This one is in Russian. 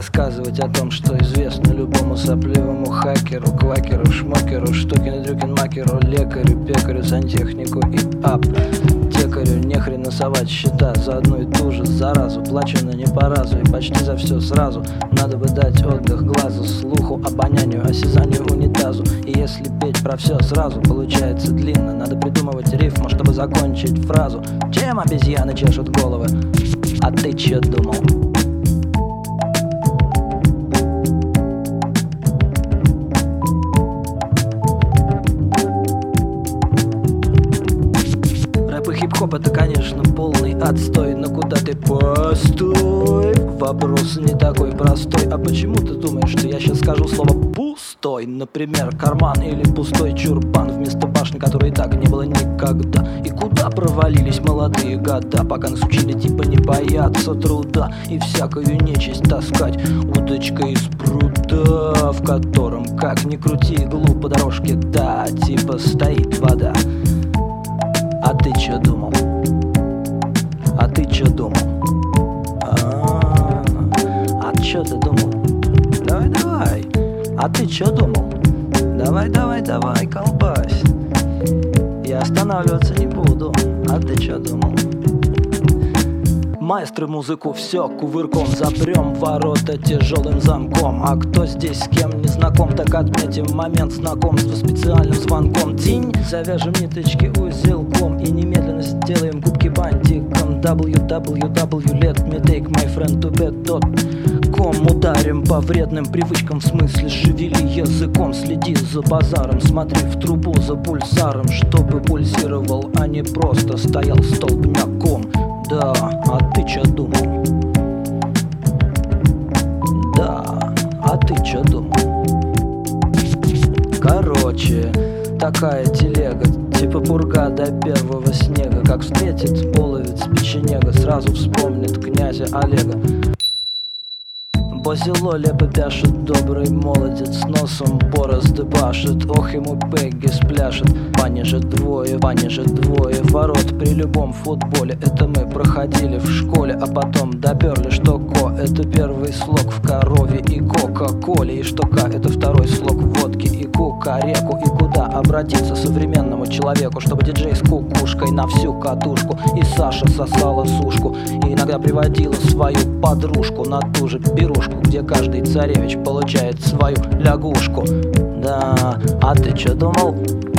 рассказывать о том, что известно любому сопливому хакеру, квакеру, шмокеру, штукину, дрюкин, макеру, лекарю, пекарю, сантехнику и аптекарю. Нехрен совать счета за одну и ту же заразу. Плачено не по разу и почти за все сразу. Надо бы дать отдых глазу, слуху, обонянию, осязанию, унитазу. И если петь про все сразу, получается длинно. Надо придумывать рифму, чтобы закончить фразу. Чем обезьяны чешут головы? А ты че думал? Рэп и хип-хоп — это, конечно, полный отстой. Но куда ты постой? Вопрос не такой простой. А почему ты думаешь, что я сейчас скажу слово пустой? Например, карман или пустой чурбан вместо башни, которой и так не было никогда. И куда провалились молодые года, пока нас учили типа не бояться труда и всякую нечисть таскать удочкой из пруда, в котором, как ни крути, глупо дорожки, да, типа стоит вода. А ты чё думал? А ты чё думал? А чё ты думал? Давай. А ты чё думал? Давай, колбась. Я останавливаться не буду. А ты чё думал? Маэстро музыку все кувырком запрем ворота тяжелым замком. А кто здесь с кем не знаком, так отметим момент знакомства специальным звонком. Тинь, завяжем ниточки узелком и немедленно сделаем губки бантиком. www, let me take my friend to bed.com. Ударим по вредным привычкам, в смысле шевели языком. Следи за базаром, смотри в трубу за пульсаром, чтобы пульсировал, а не просто стоял столбняком. Да, а ты чё думал? Да, а ты чё думал? Короче, такая телега, типа пурга до первого снега. Как встретит половец печенега, сразу вспомнит князя Олега. Бозило лепо пяшет добрый молодец, носом борозды башит. Ох, ему Пегги спляшет. Пониже двое, ворот при любом футболе. Это мы проходили в школе, а потом доперли, что ко — это первый слог в корове и кока-коле, и что к — это второй слог в водке и кукареку. И куда обратиться современному человеку, чтобы диджей с кукушкой на всю катушку и Саша сосала сушку и иногда приводила свою подружку на ту же пирушку, где каждый царевич получает свою лягушку. Да, а ты чё думал?